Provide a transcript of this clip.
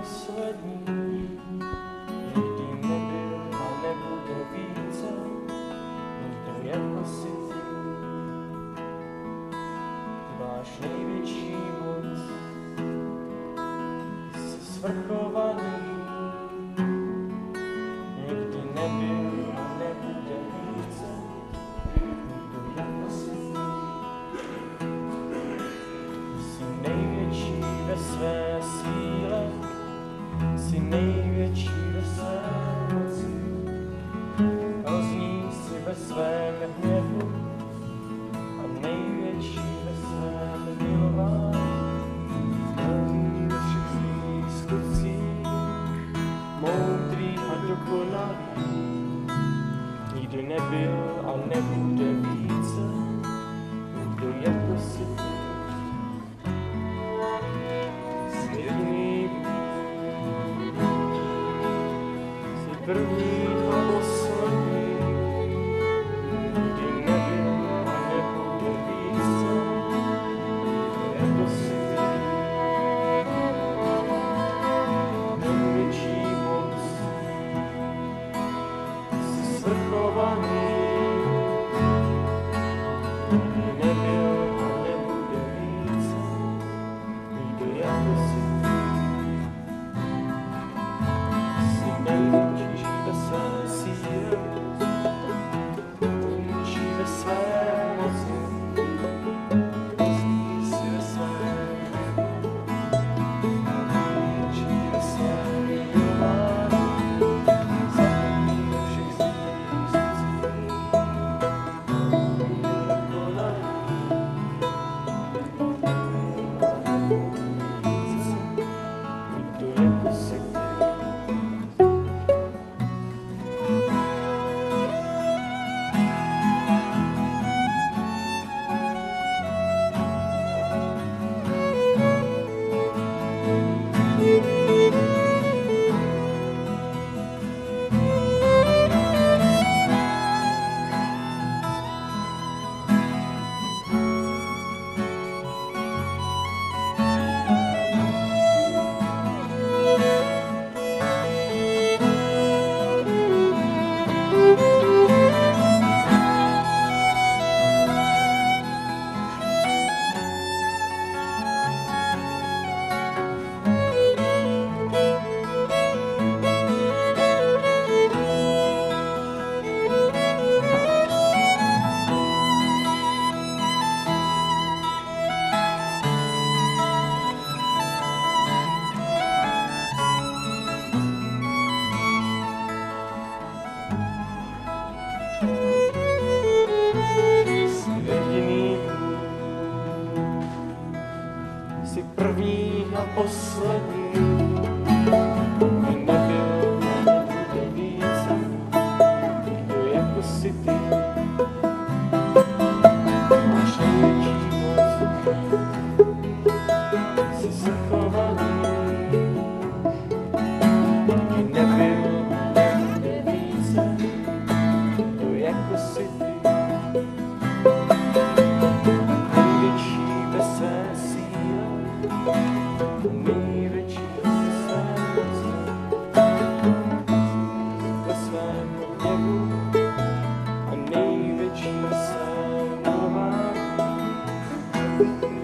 poslední, nikdy nebyl a nebude více, nikdo jako si ty. Máš největší moc, jsi svrchovaný, nikdy nebyl a nebude více, nikdo jako si ty. Jsi největší ve své síle, jsi největší ve své moci, hrozný jsi ve svém hněvu a největší ve svém milování, velký ve všech svých skutcích, moudrý a dokonalý, nikdy nebyl a nebude více, nikdo jako si ty. První a poslední, nikdy nebyl a nebude více, jako si ty. Největší moc, jsi svrchovaný, nikdy nebyl a nebude více, nikdo jako si ty. Jsi největší ve své síle, největší ve své moci, jsi ve svém největší ve svém milování, zároveň ve všech svých skutcích, dokonalý, nikdo jako si ty. Jsi první a poslední, nikdy nebyl a nebude více, nikdo jako si ty. Máš největší moc, jsi svrchovaný, nikdy nebyl a nebude více, nikdo jako si ty. Největší ve své síle, největší ve své moci, ve svém hněvu a největší ve svém milování.